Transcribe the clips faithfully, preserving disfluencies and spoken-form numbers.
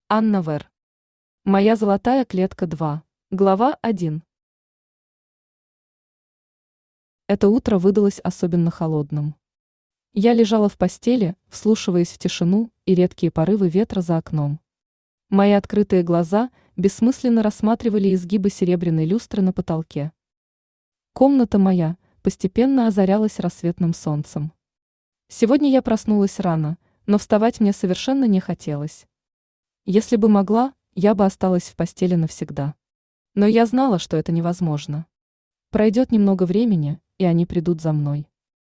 Анна Вер. Моя золотая клетка два. Глава один. Это утро выдалось особенно холодным. Я лежала в постели, вслушиваясь в тишину и редкие порывы ветра за окном. Мои открытые глаза бессмысленно рассматривали изгибы серебряной люстры на потолке. Комната моя постепенно озарялась рассветным солнцем. Сегодня я проснулась рано, но вставать мне совершенно не хотелось. Если бы могла, я бы осталась в постели навсегда. Но я знала, что это невозможно. Пройдет немного времени, и они придут за мной.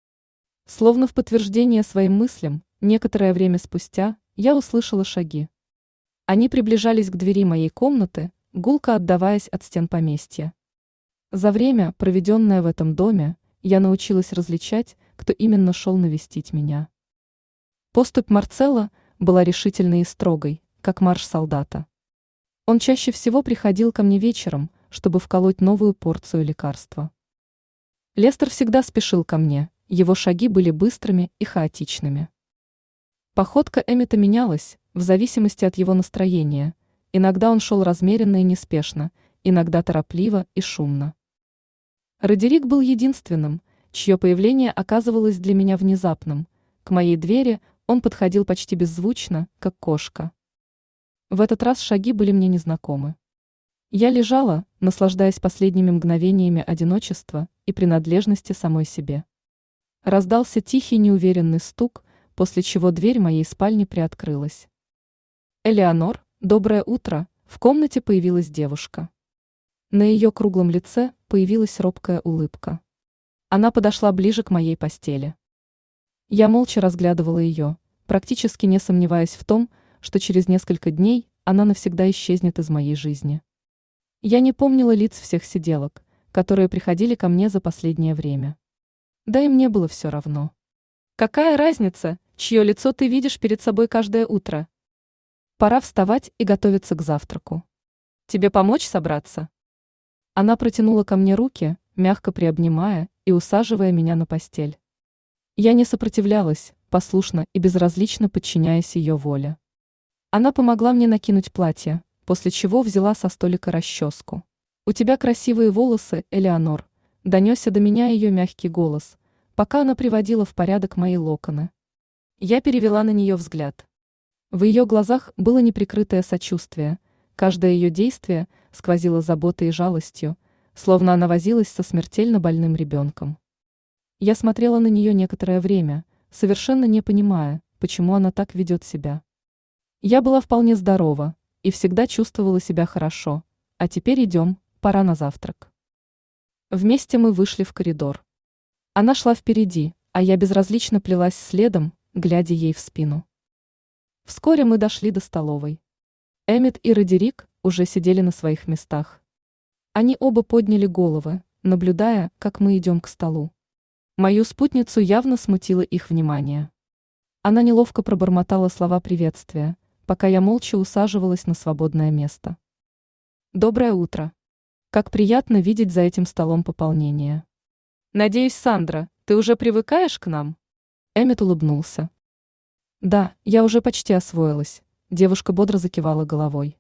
Словно в подтверждение своим мыслям, некоторое время спустя я услышала шаги. Они приближались к двери моей комнаты, гулко отдаваясь от стен поместья. За время, проведенное в этом доме, я научилась различать, кто именно шел навестить меня. Поступь Марцелла была решительной и строгой, как марш солдата. Он чаще всего приходил ко мне вечером, чтобы вколоть новую порцию лекарства. Лестер всегда спешил ко мне, его шаги были быстрыми и хаотичными. Походка Эммета менялась, в зависимости от его настроения, иногда он шел размеренно и неспешно, иногда торопливо и шумно. Родерик был единственным, чье появление оказывалось для меня внезапным. К моей двери он подходил почти беззвучно, как кошка. В этот раз шаги были мне незнакомы. Я лежала, наслаждаясь последними мгновениями одиночества и принадлежности самой себе. Раздался тихий неуверенный стук, после чего дверь моей спальни приоткрылась. «Элеонор, доброе утро!» В комнате появилась девушка. На ее круглом лице появилась робкая улыбка. Она подошла ближе к моей постели. Я молча разглядывала ее, практически не сомневаясь в том, что через несколько дней она навсегда исчезнет из моей жизни. Я не помнила лиц всех сиделок, которые приходили ко мне за последнее время. Да и мне было все равно. Какая разница, чье лицо ты видишь перед собой каждое утро? Пора вставать и готовиться к завтраку. Тебе помочь собраться? Она протянула ко мне руки, мягко приобнимая и усаживая меня на постель. Я не сопротивлялась, послушно и безразлично подчиняясь ее воле. Она помогла мне накинуть платье, после чего взяла со столика расческу. «У тебя красивые волосы, Элеонор», — донесся до меня ее мягкий голос, пока она приводила в порядок мои локоны. Я перевела на нее взгляд. В ее глазах было неприкрытое сочувствие, каждое ее действие сквозило заботой и жалостью, словно она возилась со смертельно больным ребенком. Я смотрела на нее некоторое время, совершенно не понимая, почему она так ведет себя. Я была вполне здорова и всегда чувствовала себя хорошо, а теперь идем, пора на завтрак. Вместе мы вышли в коридор. Она шла впереди, а я безразлично плелась следом, глядя ей в спину. Вскоре мы дошли до столовой. Эммет и Родерик уже сидели на своих местах. Они оба подняли головы, наблюдая, как мы идем к столу. Мою спутницу явно смутило их внимание. Она неловко пробормотала слова приветствия, пока я молча усаживалась на свободное место. «Доброе утро. Как приятно видеть за этим столом пополнение. Надеюсь, Сандра, ты уже привыкаешь к нам?» Эммет улыбнулся. «Да, я уже почти освоилась», — девушка бодро закивала головой.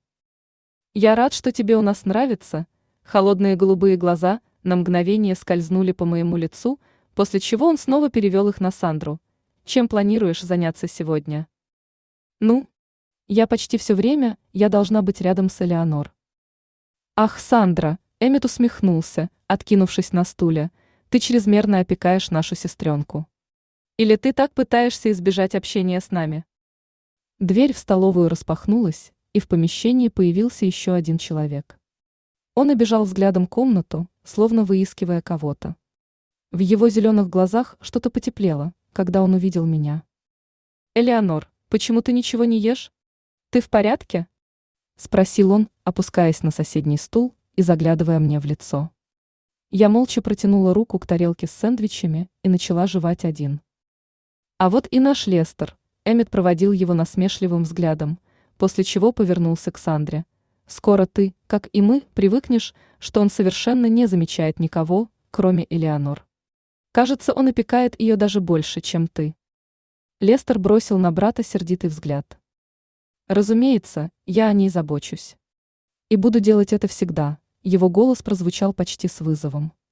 «Я рад, что тебе у нас нравится». Холодные голубые глаза на мгновение скользнули по моему лицу, после чего он снова перевел их на Сандру. «Чем планируешь заняться сегодня?» «Ну, я почти все время, я должна быть рядом с Элеонор». «Ах, Сандра», — Эммет усмехнулся, откинувшись на стуле, «ты чрезмерно опекаешь нашу сестренку. Или ты так пытаешься избежать общения с нами?» Дверь в столовую распахнулась, и в помещении появился еще один человек. Он обежал взглядом комнату, словно выискивая кого-то. В его зеленых глазах что-то потеплело, когда он увидел меня. «Элеонор, почему ты ничего не ешь? Ты в порядке?» — спросил он, опускаясь на соседний стул и заглядывая мне в лицо. Я молча протянула руку к тарелке с сэндвичами и начала жевать один. А вот и наш Лестер. Эммет проводил его насмешливым взглядом, после чего повернулся к Сандре. «Скоро ты, как и мы, привыкнешь, что он совершенно не замечает никого, кроме Элеонор. Кажется, он опекает ее даже больше, чем ты». Лестер бросил на брата сердитый взгляд. Разумеется, я о ней забочусь. И буду делать это всегда. Его голос прозвучал почти с вызовом.